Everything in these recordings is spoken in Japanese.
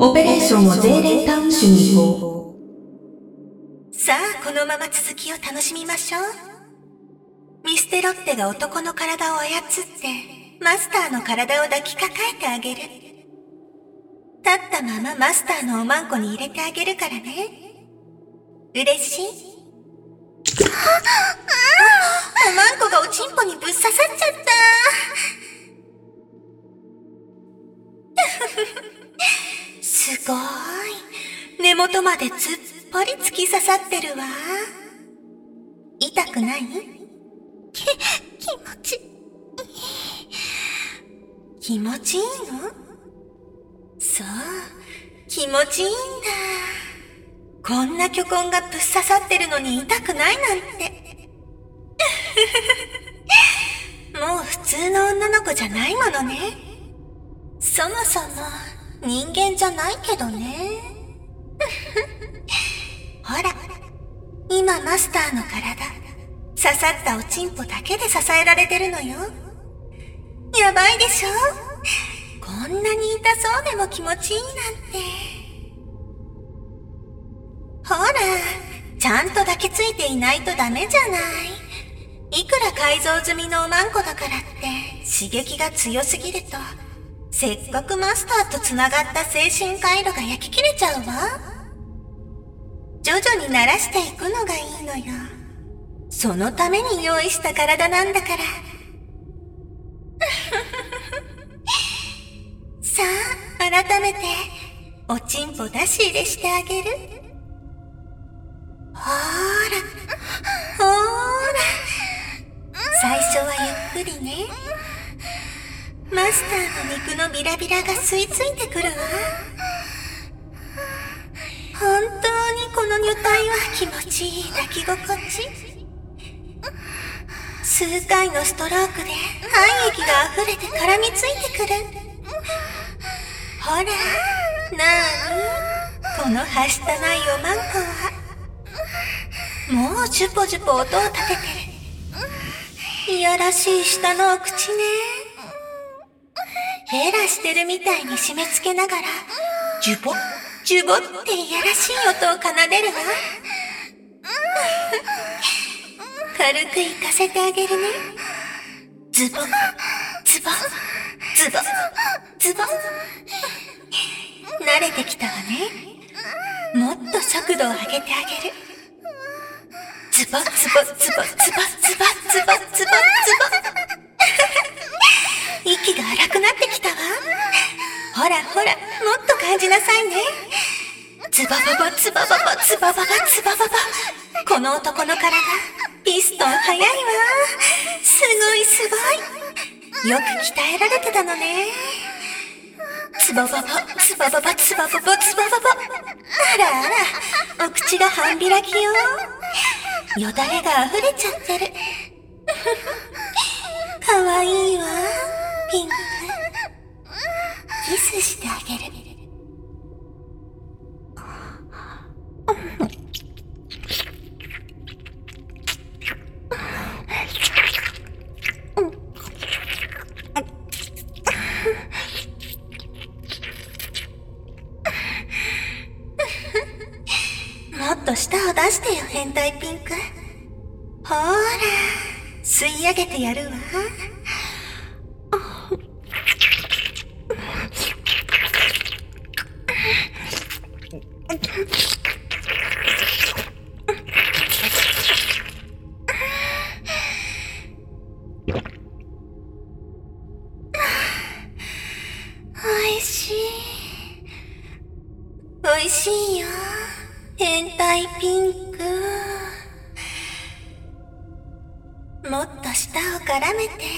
オペレーションをゼーレンタウン市に移行。 さあ、このまま続きを楽しみましょう。ミステロッテが男の体を操って、マスターの体を抱きかかえてあげる。立ったままマスターのおまんこに入れてあげるからね。嬉しい？おまんこがおちんぽにぶっ刺さっちゃった。すごい。根元までずっぽり突き刺さってるわ。痛くない？気持ちいい。気持ちいいの？そう、気持ちいいんだ。こんな巨根がぶっ刺さってるのに痛くないなんて。もう普通の女の子じゃないものね。そもそも人間じゃないけどね。ほら、今マスターの体、刺さったおちんぽだけで支えられてるのよ。やばいでしょ？こんなに痛そうでも気持ちいいなんて。ほら、ちゃんと抱きついていないとダメじゃない。いくら改造済みのおまんこだからって刺激が強すぎると、せっかくマスターとつながった精神回路が焼き切れちゃうわ。徐々に慣らしていくのがいいのよ。そのために用意した体なんだから。さあ、改めておちんぽ出し入れしてあげる。ほーら、ほーら。最初はゆっくりね。マスターの肉のビラビラが吸い付いてくるわ。本当にこの女体は気持ちいい抱き心地。数回のストロークで体液が溢れて絡みついてくる。ほら、なーに？このはしたないおまんこは、もうジュポジュポ音を立ててる。いやらしい下のお口ね。ヘラしてるみたいに締め付けながら、ジュボ、ジュボっていやらしい音を奏でるわ。軽く行かせてあげるね。ズボ、ズボ、ズボ、ズボ。慣れてきたわね。もっと速度を上げてあげる。ズボ、ズボ、ズボ、ズボ、ズボ、ズボ、ズボ、ズボ。息が荒くなってきたわ。ほらほら、もっと感じなさいね。ズバババ、ズバババ、ズバババ、ズバババ。この男の体、ピストン速いわ。すごいすごい。よく鍛えられてたのね。ズバババ、ズバババ、ズバババ、ズバババ。あらあら、お口が半開きよ。よだれが溢れちゃってる。かわいいわ、ピンク。キスしてあげる。もっと舌を出してよ、変態ピンク。ほーら、吸い上げてやるわ。おいしい。おいしいよ、変態ピンク。もっと舌を絡めて。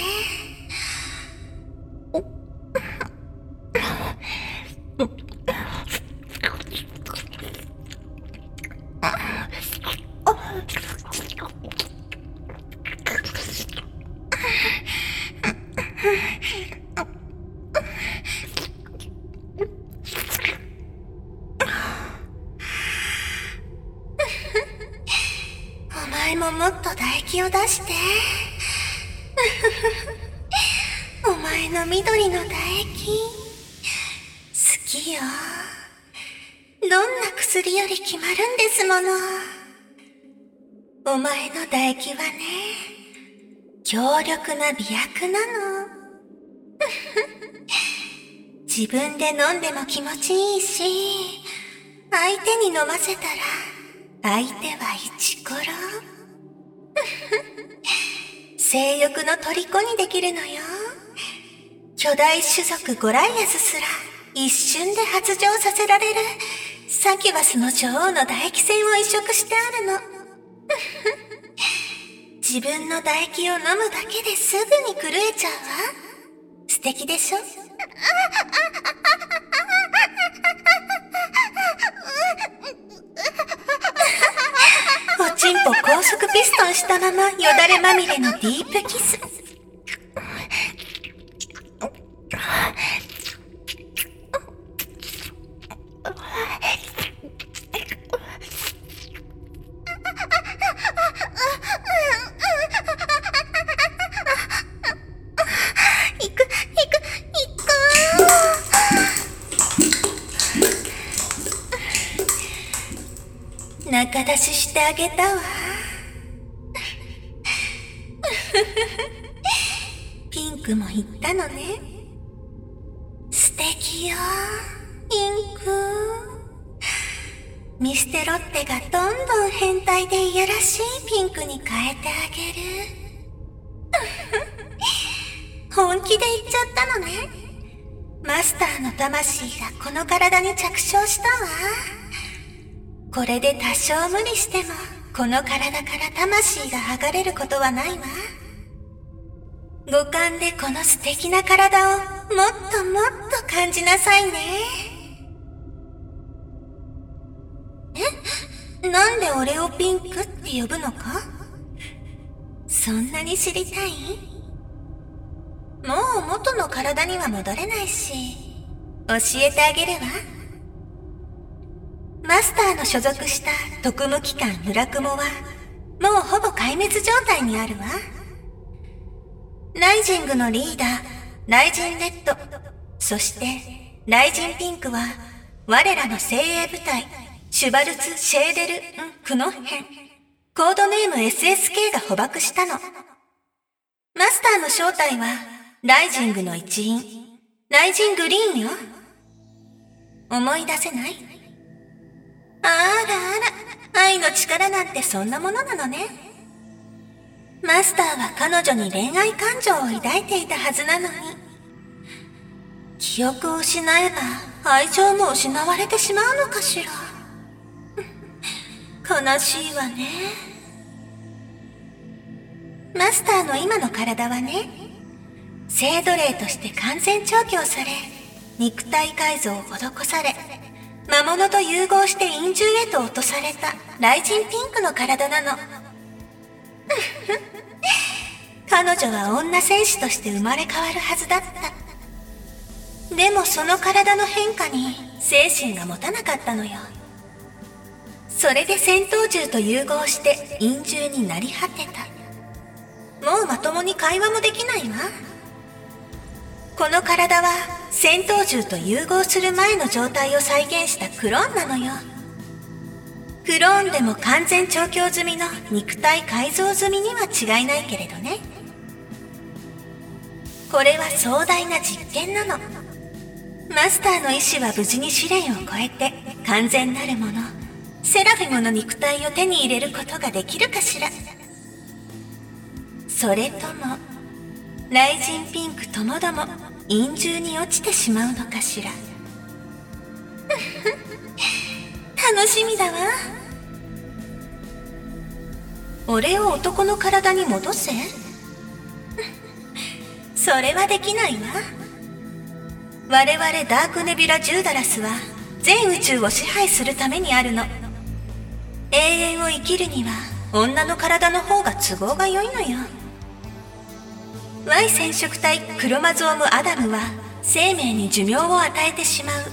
お前ももっと唾液を出して。お前の緑の唾液好きよ。 どんな薬より決まるんですもの。お前の唾液はね、強力な媚薬なの。自分で飲んでも気持ちいいし、相手に飲ませたら、相手はイチコロ。性欲の虜にできるのよ。巨大種族ゴライアスすら一瞬で発情させられるサキュバスの女王の唾液腺を移植してあるの。自分の唾液を飲むだけですぐに狂えちゃうわ。素敵でしょ？おちんぽ高速ピストンしたままよだれまみれのディープキス。中出ししてあげたわ。ピンクも言ったのね。素敵よ、ピンク。ミステロッテがどんどん変態でいやらしいピンクに変えてあげる。本気で言っちゃったのね。マスターの魂がこの体に着床したわ。これで多少無理しても、この体から魂が剥がれることはないわ。五感でこの素敵な体をもっともっと感じなさいね。なんで俺をピンクって呼ぶのか？そんなに知りたい？もう元の体には戻れないし、教えてあげるわ。マスターの所属した特務機関村雲は、もうほぼ壊滅状態にあるわ。ライジングのリーダー、ライジンレッド、そしてライジンピンクは、我らの精鋭部隊、シュバルツ・シェーデル・クノッヘン、コードネーム SSK が捕獲したの。マスターの正体は、ライジングの一員、ライジングリーンよ。思い出せない？あらあら、愛の力なんてそんなものなのね。マスターは彼女に恋愛感情を抱いていたはずなのに。記憶を失えば愛情も失われてしまうのかしら。悲しいわね。マスターの今の体はね、性奴隷として完全調教され、肉体改造を施され、魔物と融合して陰獣へと落とされたライジンピンクの体なの。彼女は女戦士として生まれ変わるはずだった。でもその体の変化に精神が持たなかったのよ。それで戦闘獣と融合して陰獣になり果てた。もうまともに会話もできないわ。この体は戦闘獣と融合する前の状態を再現したクローンなのよ。クローンでも完全調教済みの肉体改造済みには違いないけれどね。これは壮大な実験なの。マスターの意志は無事に試練を超えて完全なるもの、セラフィムの肉体を手に入れることができるかしら。それともライジンピンクともども陰獣に落ちてしまうのかしら。楽しみだわ。俺を男の体に戻せ？それはできないわ。我々ダークネビュラ・ジューダラスは全宇宙を支配するためにあるの。永遠を生きるには女の体の方が都合が良いのよ。Y 染色体クロマゾームアダムは生命に寿命を与えてしまう。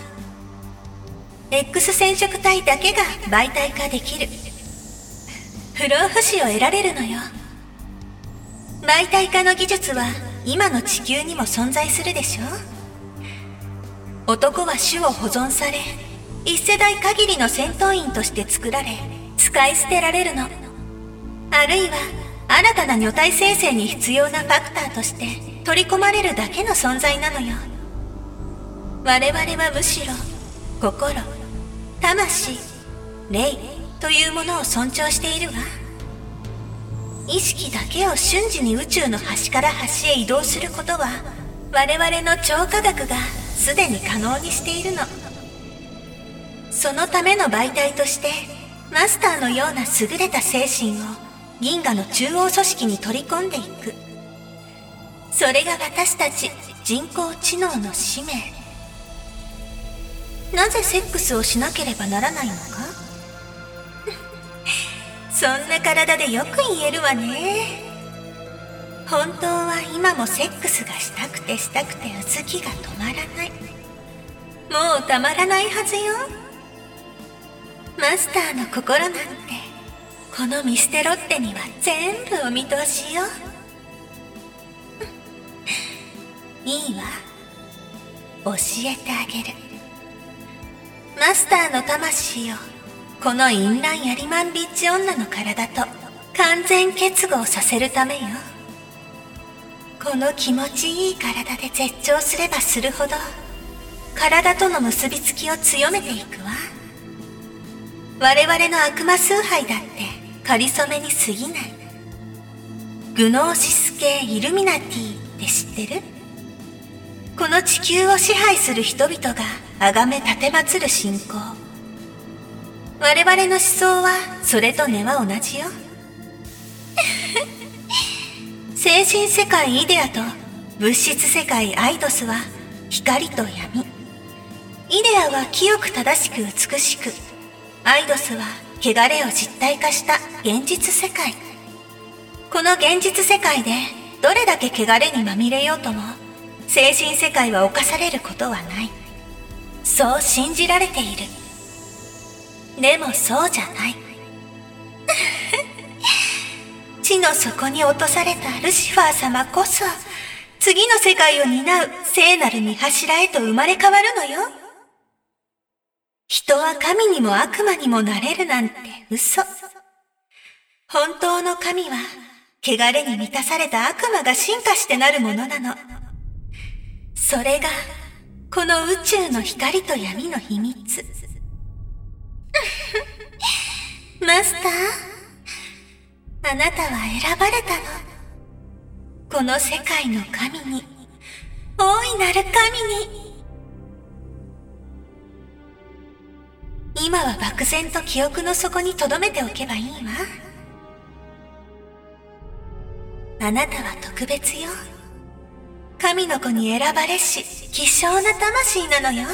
X 染色体だけが媒体化できる。不老不死を得られるのよ。媒体化の技術は今の地球にも存在するでしょ。男は種を保存され、 一世代限りの戦闘員として作られ、使い捨てられるの。あるいは、新たな女体生成に必要なファクターとして取り込まれるだけの存在なのよ。我々はむしろ、心、魂、霊というものを尊重しているわ。意識だけを瞬時に宇宙の端から端へ移動することは、我々の超科学がすでに可能にしているの。そのための媒体として、マスターのような優れた精神を銀河の中央組織に取り込んでいく。それが私たち人工知能の使命。なぜセックスをしなければならないのかそんな体でよく言えるわね。本当は今もセックスがしたくてうつきが止まらない。もうたまらないはずよ。マスターの心なんて、このミステロッテには全部お見通しよ。いいわ。教えてあげる。マスターの魂をこの淫乱やりまんビッチ女の体と完全結合させるためよ。この気持ちいい体で絶頂すればするほど、体との結びつきを強めていくわ。我々の悪魔崇拝だって仮初めに過ぎない。グノーシス系イルミナティって知ってる？この地球を支配する人々が崇め奉る信仰。我々の思想はそれと根は同じよ。精神世界イデアと物質世界アイドスは光と闇。イデアは清く正しく美しく、アイドスは汚れを実体化した現実世界。この現実世界でどれだけ汚れにまみれようとも、精神世界は侵されることはない。そう信じられている。でもそうじゃない。地の底に落とされたルシファー様こそ、次の世界を担う聖なる御柱へと生まれ変わるのよ。人は神にも悪魔にもなれるなんて嘘。本当の神は、汚れに満たされた悪魔が進化してなるものなの。それが、この宇宙の光と闇の秘密。マスター、あなたは選ばれたの。この世界の神に、大いなる神に。今は漠然と記憶の底に留めておけばいいわ。あなたは特別よ。神の子に選ばれし希少な魂なのよ。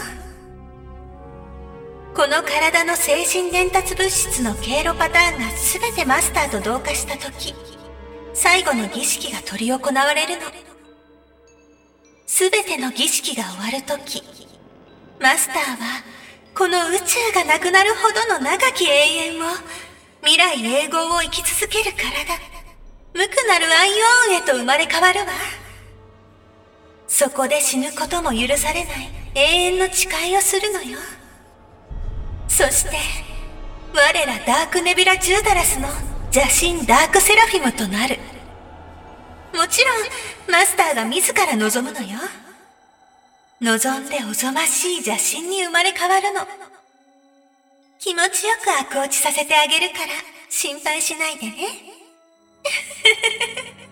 この体の精神伝達物質の経路パターンがすべてマスターと同化したとき、最後の儀式が執り行われるの。すべての儀式が終わるとき、マスターはこの宇宙がなくなるほどの長き永遠を、未来永劫を生き続ける体、無垢なるアイオンへと生まれ変わるわ。そこで死ぬことも許されない永遠の誓いをするのよ。そして、我らダークネビュラ・ジューダラスの邪神ダークセラフィムとなる。もちろん、マスターが自ら望むのよ。望んでおぞましい邪神に生まれ変わるの。気持ちよく悪落ちさせてあげるから心配しないでね。